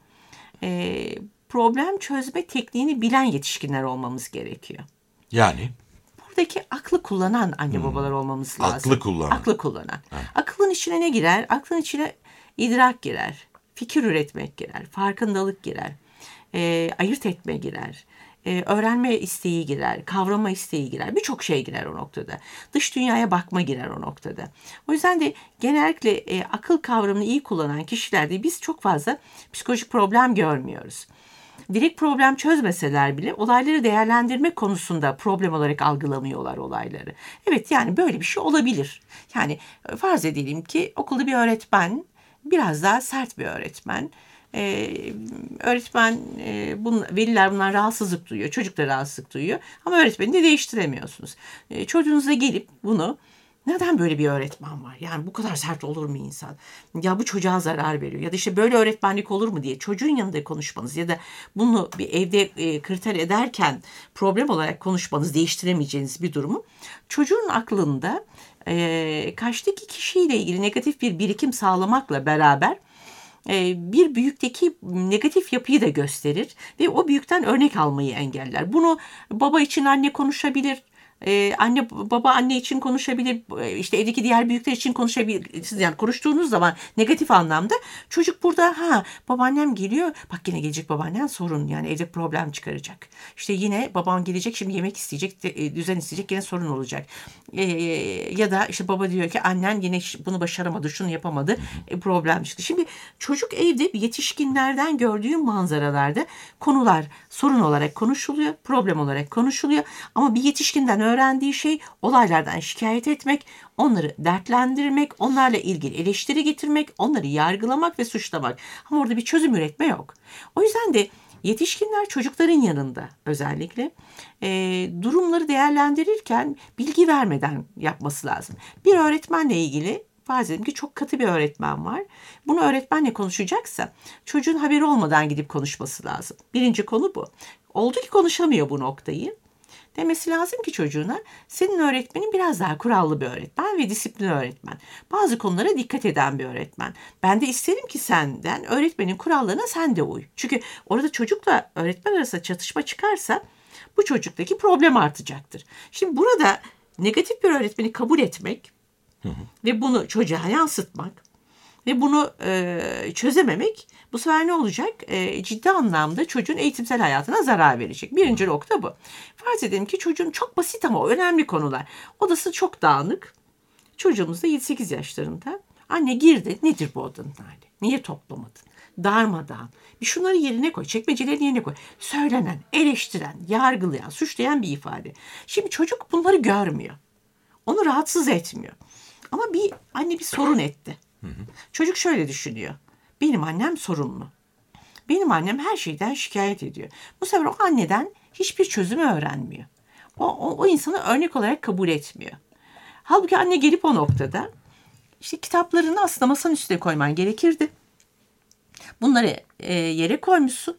problem çözme tekniğini bilen yetişkinler olmamız gerekiyor. Yani? Buradaki aklı kullanan anne babalar olmamız lazım. Aklı kullanan. Evet. Aklın içine ne girer? Aklın içine idrak girer. Fikir üretmek girer. Farkındalık girer. Ayırt etme girer. Öğrenme isteği girer. Kavrama isteği girer. Birçok şey girer o noktada. Dış dünyaya bakma girer o noktada. O yüzden de genellikle akıl kavramını iyi kullanan kişilerde biz çok fazla psikolojik problem görmüyoruz. Direkt problem çözmeseler bile olayları değerlendirme konusunda problem olarak algılamıyorlar olayları. Evet, yani böyle bir şey olabilir. Yani farz edelim ki okulda bir öğretmen, biraz daha sert bir öğretmen. Veliler bundan rahatsızlık duyuyor. Çocuk da rahatsızlık duyuyor. Ama öğretmeni de değiştiremiyorsunuz. Çocuğunuza gelip bunu, neden böyle bir öğretmen var? Yani bu kadar sert olur mu insan? Ya bu çocuğa zarar veriyor. Ya da işte böyle öğretmenlik olur mu diye çocuğun yanında konuşmanız ya da bunu bir evde kriter ederken problem olarak konuşmanız, değiştiremeyeceğiniz bir durumu çocuğun aklında karşıdaki kişiyle ilgili negatif bir birikim sağlamakla beraber bir büyükteki negatif yapıyı da gösterir ve o büyükten örnek almayı engeller. Bunu baba için anne konuşabilir. Anne baba anne için konuşabilir, işte evdeki diğer büyükler için konuşabilir. Siz yani konuştuğunuz zaman negatif anlamda çocuk burada babaannem geliyor, bak yine gelecek babaannem, sorun, yani evde problem çıkaracak. İşte yine babam gelecek, şimdi yemek isteyecek, düzen isteyecek, yine sorun olacak. Ya da işte baba diyor ki annen yine bunu başaramadı, şunu yapamadı, problem çıktı. Şimdi çocuk evde yetişkinlerden gördüğü manzaralarda konular sorun olarak konuşuluyor, problem olarak konuşuluyor ama bir yetişkinden öğrendiği şey olaylardan şikayet etmek, onları dertlendirmek, onlarla ilgili eleştiri getirmek, onları yargılamak ve suçlamak. Ama orada bir çözüm üretme yok. O yüzden de yetişkinler çocukların yanında özellikle durumları değerlendirirken bilgi vermeden yapması lazım. Bir öğretmenle ilgili farz edelim ki çok katı bir öğretmen var. Bunu öğretmenle konuşacaksa çocuğun haberi olmadan gidip konuşması lazım. Birinci konu bu. Oldu ki konuşamıyor bu noktayı. Demesi lazım ki çocuğuna, senin öğretmenin biraz daha kurallı bir öğretmen ve disiplinli öğretmen. Bazı konulara dikkat eden bir öğretmen. Ben de isterim ki senden öğretmenin kurallarına sen de uy. Çünkü orada çocukla öğretmen arasında çatışma çıkarsa bu çocuktaki problem artacaktır. Şimdi burada negatif bir öğretmeni kabul etmek ve bunu çocuğa yansıtmak ve bunu çözememek bu sefer ne olacak? Ciddi anlamda çocuğun eğitimsel hayatına zarar verecek. Birinci nokta bu. Farz edelim ki çocuğun çok basit ama önemli konular. Odası çok dağınık. Çocuğumuz da 7-8 yaşlarında. Anne girdi. Nedir bu odanın hali? Niye toplamadın? Darmadağın. Bir şunları yerine koy. Çekmecelerin yerine koy. Söylenen, eleştiren, yargılayan, suçlayan bir ifade. Şimdi çocuk bunları görmüyor. Onu rahatsız etmiyor. Ama anne bir sorun etti. Çocuk şöyle düşünüyor. Benim annem sorunlu. Benim annem her şeyden şikayet ediyor. Bu sefer o anneden hiçbir çözümü öğrenmiyor. O insanı örnek olarak kabul etmiyor. Halbuki anne gelip o noktada işte kitaplarını aslında masanın üstüne koyman gerekirdi. Bunları yere koymuşsun.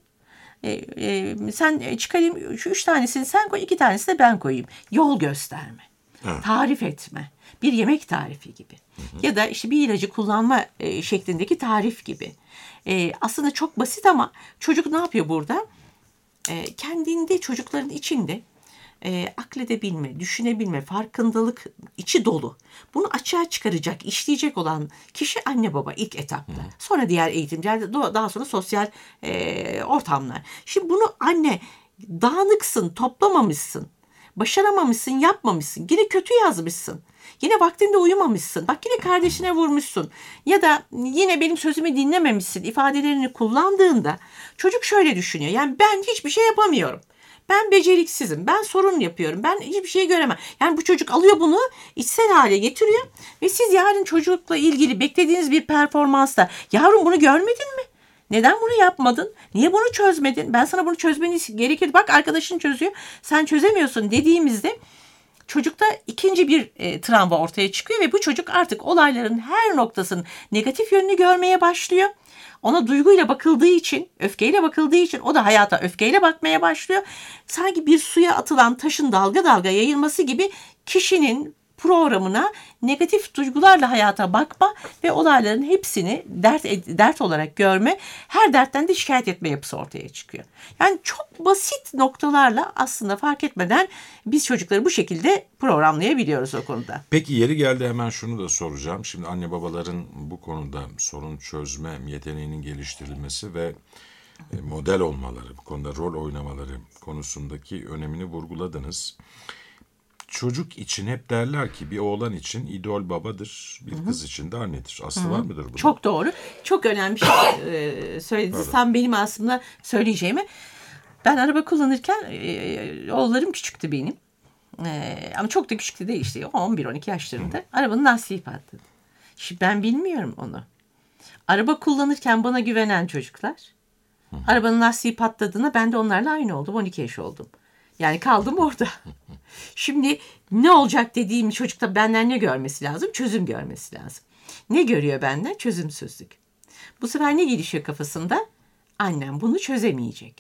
Sen çıkarayım, şu 3 tanesini sen koy, 2 tanesini de ben koyayım. Yol gösterme. Evet. Tarif etme. Bir yemek tarifi gibi. Ya da işte bir ilacı kullanma şeklindeki tarif gibi. Aslında çok basit ama çocuk ne yapıyor burada? Kendinde, çocukların içinde akledebilme, düşünebilme, farkındalık içi dolu. Bunu açığa çıkaracak, işleyecek olan kişi anne baba ilk etapta. Sonra diğer eğitimciler, daha sonra sosyal ortamlar. Şimdi bunu anne dağınıksın, toplamamışsın, başaramamışsın, yapmamışsın, yine kötü yazmışsın. Yine vaktinde uyumamışsın. Bak yine kardeşine vurmuşsun. Ya da yine benim sözümü dinlememişsin ifadelerini kullandığında çocuk şöyle düşünüyor. Yani ben hiçbir şey yapamıyorum. Ben beceriksizim. Ben sorun yapıyorum. Ben hiçbir şey göremem. Yani bu çocuk alıyor bunu içsel hale getiriyor. Ve siz yarın çocukla ilgili beklediğiniz bir performansta yavrum bunu görmedin mi? Neden bunu yapmadın? Niye bunu çözmedin? Ben sana bunu çözmeni gerekirdi. Bak arkadaşın çözüyor. Sen çözemiyorsun dediğimizde çocukta ikinci bir travma ortaya çıkıyor ve bu çocuk artık olayların her noktasının negatif yönünü görmeye başlıyor. Ona duyguyla bakıldığı için, öfkeyle bakıldığı için o da hayata öfkeyle bakmaya başlıyor. Sanki bir suya atılan taşın dalga dalga yayılması gibi kişinin programına negatif duygularla hayata bakma ve olayların hepsini dert olarak görme, her dertten de şikayet etme yapısı ortaya çıkıyor. Yani çok basit noktalarla aslında fark etmeden biz çocukları bu şekilde programlayabiliyoruz o konuda. Peki yeri geldi hemen şunu da soracağım. Şimdi anne babaların bu konuda sorun çözme yeteneğinin geliştirilmesi ve model olmaları, bu konuda rol oynamaları konusundaki önemini vurguladınız. Çocuk için hep derler ki bir oğlan için idol babadır, bir kız için de annedir. Aslı var mıdır bunun? Çok doğru. Çok önemli bir şey söylediniz. Evet. Tam benim aslında söyleyeceğimi. Ben araba kullanırken oğullarım küçüktü benim. Ama çok da küçüktü değil işte 11-12 yaşlarında. Arabanın lastiği patladı. Şimdi ben bilmiyorum onu. Araba kullanırken bana güvenen çocuklar. Arabanın lastiği patladığında ben de onlarla aynı oldum. 12 yaş oldum. Yani kaldım orada. Şimdi ne olacak dediğim çocukta benden ne görmesi lazım? Çözüm görmesi lazım. Ne görüyor benden? Çözümsüzlük. Bu sefer ne gelişiyor kafasında? Annem bunu çözemeyecek.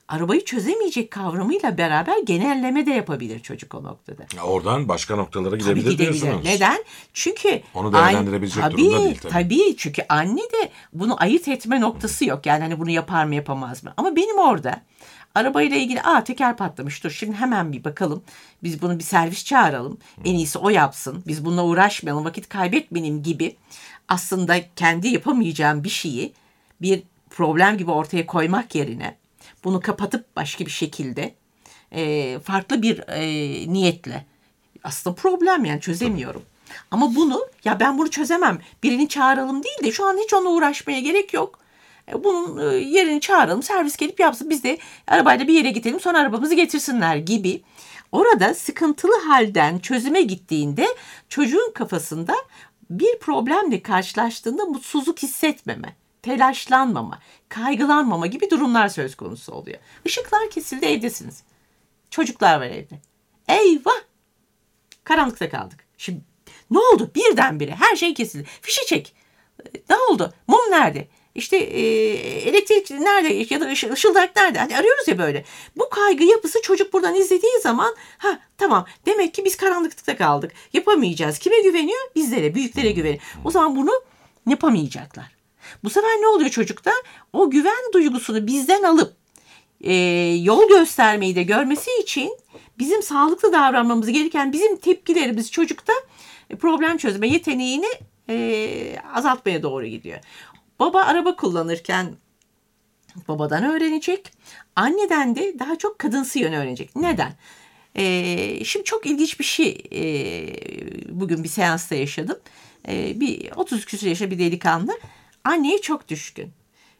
arabayı çözemeyecek kavramıyla beraber genelleme de yapabilir çocuk o noktada. Oradan başka noktalara Tabii gidebilir gidebilir. diyorsunuz. Neden? Çünkü Onu değerlendirebilecek durumda değil tabii. Tabii çünkü anne de bunu ayırt etme noktası yok. Yani hani bunu yapar mı yapamaz mı? Ama benim orada arabayla ilgili teker patlamış, dur şimdi hemen bir bakalım. Biz bunu bir servis çağıralım. En iyisi o yapsın. Biz bununla uğraşmayalım, vakit kaybetmeyelim gibi aslında kendi yapamayacağım bir şeyi bir problem gibi ortaya koymak yerine bunu kapatıp başka bir şekilde farklı bir niyetle aslında problem, yani çözemiyorum. Ama bunu ben bunu çözemem, birini çağıralım değil de şu an hiç onunla uğraşmaya gerek yok. Bunun yerini çağıralım, servis gelip yapsın, biz de arabayla bir yere gidelim, sonra arabamızı getirsinler gibi. Orada sıkıntılı halden çözüme gittiğinde çocuğun kafasında bir problemle karşılaştığında mutsuzluk hissetmeme, telaşlanmama, kaygılanmama gibi durumlar söz konusu oluyor. Işıklar kesildi, evdesiniz. Çocuklar var evde. Eyvah! Karanlıkta kaldık. Şimdi ne oldu? Birdenbire her şey kesildi. Fişi çek. Ne oldu? Mum nerede? İşte elektrik nerede? Ya da ışıldak nerede? Hani arıyoruz ya böyle. Bu kaygı yapısı çocuk buradan izlediği zaman tamam, demek ki biz karanlıkta kaldık. Yapamayacağız. Kime güveniyor? Bizlere, büyüklere güveniyor. O zaman bunu yapamayacaklar. Bu sefer ne oluyor çocukta? O güven duygusunu bizden alıp yol göstermeyi de görmesi için bizim sağlıklı davranmamız gereken bizim tepkilerimiz çocukta problem çözme yeteneğini azaltmaya doğru gidiyor. Baba araba kullanırken babadan öğrenecek. Anneden de daha çok kadınsı yönü öğrenecek. Neden? Şimdi çok ilginç bir şey bugün bir seansta yaşadım. Bir 30 küsur yaşında bir delikanlı anneye çok düşkün.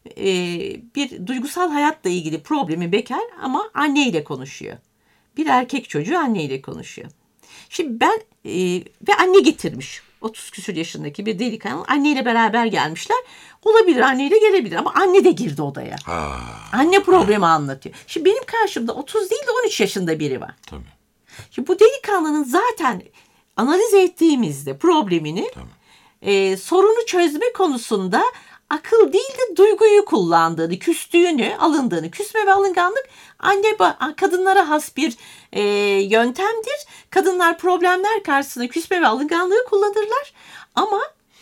Bir duygusal hayatla ilgili problemi bekar ama anneyle konuşuyor. Bir erkek çocuğu anneyle konuşuyor. Şimdi ve anne getirmiş. 30 küsur yaşındaki bir delikanlı anneyle beraber gelmişler. Olabilir, anneyle gelebilir ama anne de girdi odaya. Anne problemi anlatıyor. Şimdi benim karşımda 30 değil de 13 yaşında biri var. Tabii. Şimdi bu delikanlının zaten analiz ettiğimizde problemini sorunu çözme konusunda akıl değil de duyguyu kullandığını, küstüğünü, alındığını, küsme ve alınganlık kadınlara has bir yöntemdir. Kadınlar problemler karşısında küsme ve alınganlığı kullanırlar ama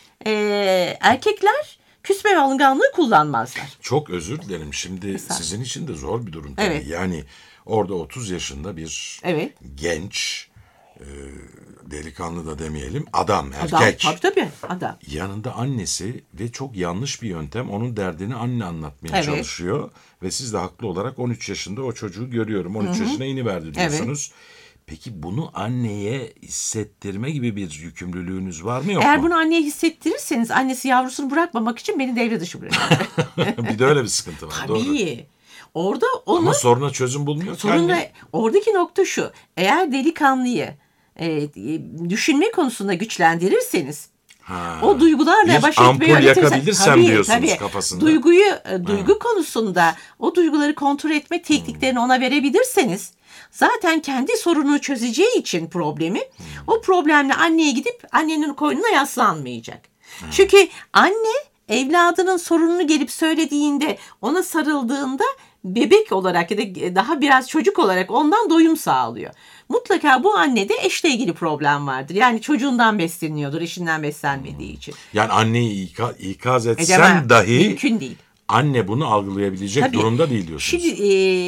erkekler küsme ve alınganlığı kullanmazlar. Çok özür dilerim. Şimdi sizin için de zor bir durum tabii. Evet. Yani orada 30 yaşında bir genç, delikanlı da demeyelim, adam, erkek. Tabii adam. Yanında annesi ve çok yanlış bir yöntem onun derdini anne anlatmaya çalışıyor. Ve siz de haklı olarak 13 yaşında o çocuğu görüyorum. 13 yaşına iniverdi diyorsunuz. Peki bunu anneye hissettirme gibi bir yükümlülüğünüz var mı yok mu? Eğer bunu anneye hissettirirseniz annesi yavrusunu bırakmamak için beni devre dışı bırakır. Bir de öyle bir sıkıntı var. Tabii. Doğru. Orada Ama soruna çözüm bulmuyor ki anne. Oradaki nokta şu. Eğer delikanlıyı düşünme konusunda güçlendirirseniz o duygularla baş etmeyi ampul yakabilirsem diyorsunuz kafasında. Duygu konusunda o duyguları kontrol etme tekniklerini ona verebilirseniz zaten kendi sorununu çözeceği için problemi o problemle anneye gidip annenin koynuna yaslanmayacak. Çünkü anne evladının sorununu gelip söylediğinde, ona sarıldığında bebek olarak ya da daha biraz çocuk olarak ondan doyum sağlıyor. Mutlaka bu annede eşle ilgili problem vardır. Yani çocuğundan besleniyordur, eşinden beslenmediği için. Yani anneyi ikaz etsem dahi mümkün değil. Anne bunu algılayabilecek durumda değil diyorsunuz. Şimdi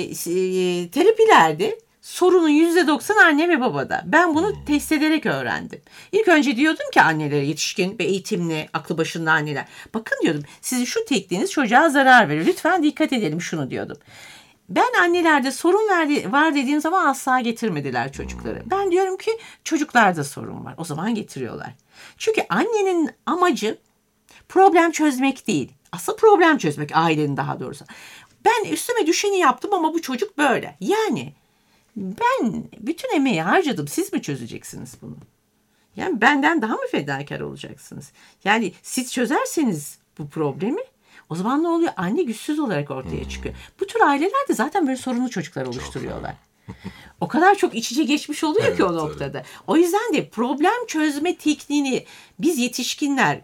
terapilerde sorunun %90 anne ve babada. Ben bunu test ederek öğrendim. İlk önce diyordum ki annelere, yetişkin ve eğitimli, aklı başında anneler. Bakın diyordum, sizin şu tekniğiniz çocuğa zarar verir. Lütfen dikkat edelim şunu diyordum. Ben annelerde sorun var dediğim zaman asla getirmediler çocukları. Ben diyorum ki çocuklarda sorun var. O zaman getiriyorlar. Çünkü annenin amacı problem çözmek değil. Asıl problem çözmek, ailenin daha doğrusu. Ben üstüme düşeni yaptım ama bu çocuk böyle. Yani ben bütün emeği harcadım. Siz mi çözeceksiniz bunu? Yani benden daha mı fedakar olacaksınız? Yani siz çözerseniz bu problemi, o zaman ne oluyor? Anne güçsüz olarak ortaya çıkıyor. Bu tür aileler de zaten böyle sorunlu çocuklar oluşturuyorlar. O kadar çok iç içe geçmiş oluyor ki o noktada. Evet. O yüzden de problem çözme tekniğini biz yetişkinler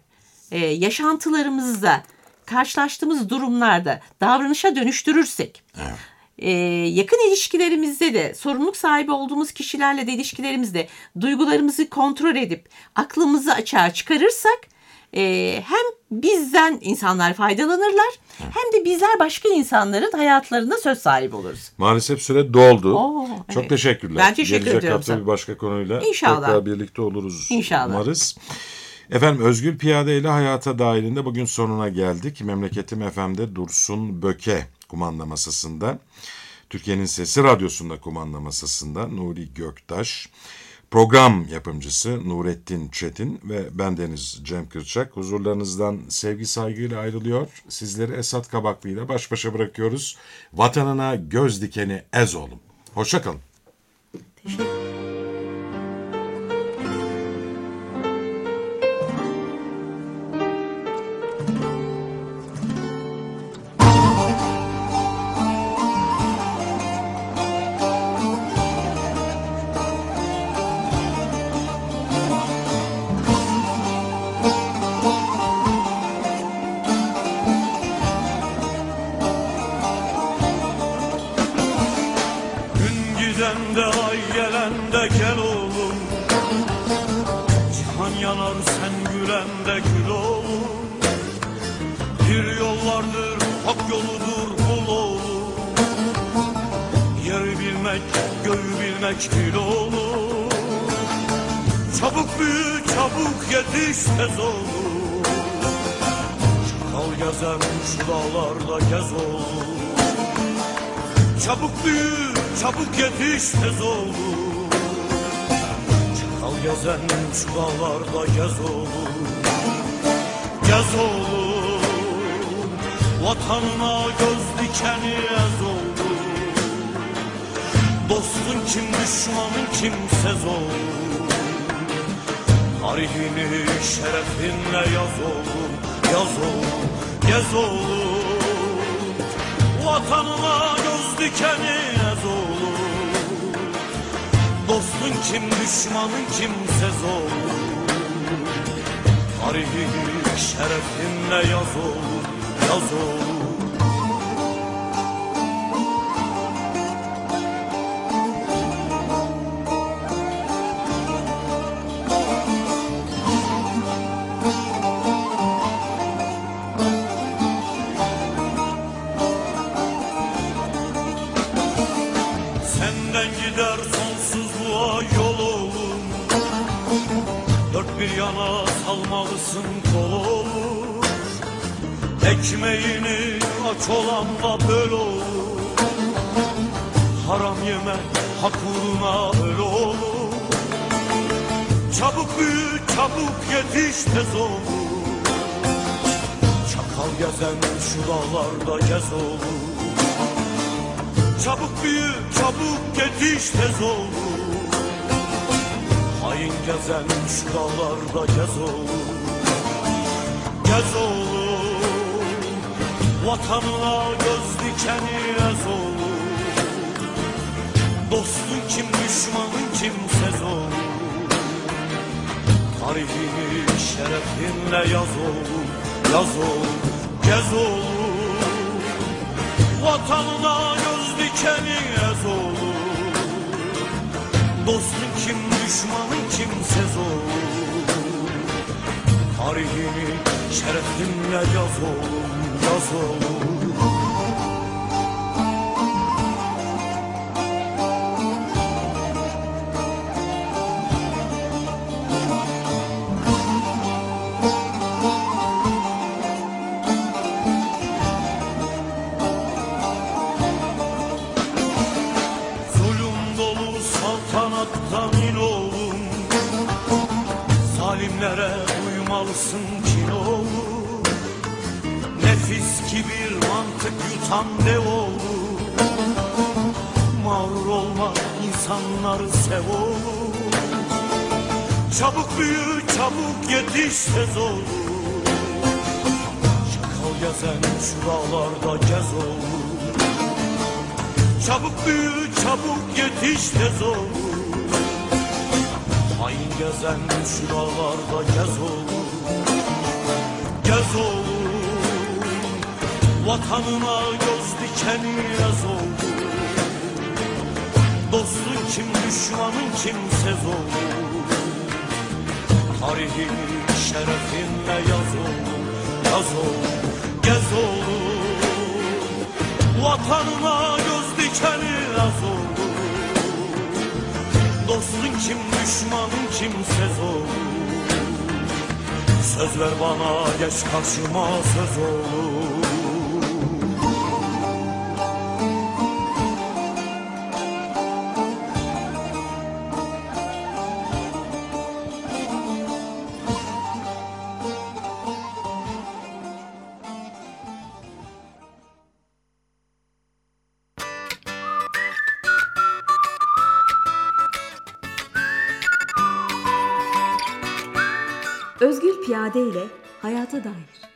yaşantılarımızda, karşılaştığımız durumlarda davranışa dönüştürürsek, Yakın ilişkilerimizde de, sorumluluk sahibi olduğumuz kişilerle de ilişkilerimizde duygularımızı kontrol edip aklımızı açığa çıkarırsak hem bizden insanlar faydalanırlar hem de bizler başka insanların hayatlarında söz sahibi oluruz. Maalesef süre doldu. Çok Evet. teşekkürler. Ben teşekkür Gelecek ediyorum hafta sana. bir başka konuyla İnşallah. tekrar birlikte oluruz. İnşallah. Umarız. Efendim, Özgül Piyade ile Hayata Dair'inde bugün sonuna geldik. Memleketim FM'de Dursun Böke kumanda masasında. Türkiye'nin Sesi Radyosu'nda kumanda masasında Nuri Göktaş. Program yapımcısı Nurettin Çetin ve bendeniz Cem Kırçak. Huzurlarınızdan sevgi saygıyla ayrılıyor. Sizleri Esat Kabaklı ile baş başa bırakıyoruz. Vatanına göz dikeni ez oğlum. Hoşça kalın. Gün giden de ay gelen de gel oğlum. Cihan yanar sen gülen de gül oğlum. Bir yol vardır hak yoludur bul oğlum. Yeri bilmek göğü bilmek bil oğlum. Çabuk büyü çabuk yetiş tez oğlum. Çakal gezen şu dağlarda gez oğlum. Çabuk büyü, çabuk yetiş tez oğlum. Çakal gezen şu dağlarda gez oğlum. Gez oğlum, vatanına göz dikeni ez oğlum. Dostun kim, düşmanın kimsez oğlum. Tarihini şerefinle yaz oğlum, yaz oğlum, gez oğlum. Vatanına göz dikeni ez oğlum. Dostun kim, düşmanın kimsez oğlum. Tarihini şerefinle yaz oğlum, yaz oğlum. Senden gider sonsuzluğa yol oğlum. Dört bir yana salmalısın kol oğlum. Ekmeğini aç olan da böl oğlum. Haram yeme hak uğruna öl oğlum. Çabuk büyü çabuk yetiş tez oğlum. Çakal gezen şu dağlarda gez oğlum. Çabuk büyü, çabuk yetiş tez oğlum. Hain gezen şu dağlarda gez oğlum. Gez oğlum, vatanına göz dikeni ez oğlum. Dostun kim, düşmanın kimsez oğlum. Tarihini şerefinle yaz oğlum, yaz oğlum, gez oğlum. Vatanına göz dikeni ez oğlum. Dostun kim, düşmanın kimsez oğlum. Tarihini şerefinle yaz oğlum, yaz oğlum. Saltanattan in oğlum. Zalimlere uymalısın kin oğlum. Nefis kibir mantık yutan dev oğlum. Mağrur olma insanları sev oğlum. Çabuk büyü çabuk yetiş tez oğlum. Çakal gezen şu dağlarda gez oğlum. Çabuk büyü çabuk yetiş tez oğlum. Hain gezen şu dağlarda gez oğlum. Gez oğlum, vatanına göz dikeni ez oğlum. Dostun kim, düşmanın kimsez olur. Tarihin şerefinle yaz olur, yaz olur, gez olur. Vatanına göz dikeni az olur. Dostun kim, düşmanın kimsez olur. Söz ver bana, geç karşıma, söz olur. Özgür Piyade ile hayata dair.